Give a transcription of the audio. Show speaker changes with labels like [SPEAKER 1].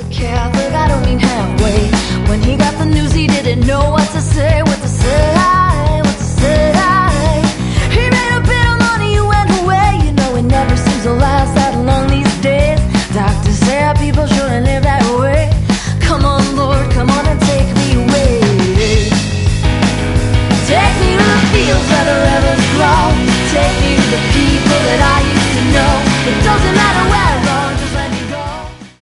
[SPEAKER 1] Catholic, I don't mean halfway. When he got the news, he didn't know what to say, what to say, what to say. He made a bit of money, he went away. You know, it never seems to last that long these days. Doctors say people shouldn't live that way. Come on, Lord, come on and take me away. Take me to the fields where the rivers flow.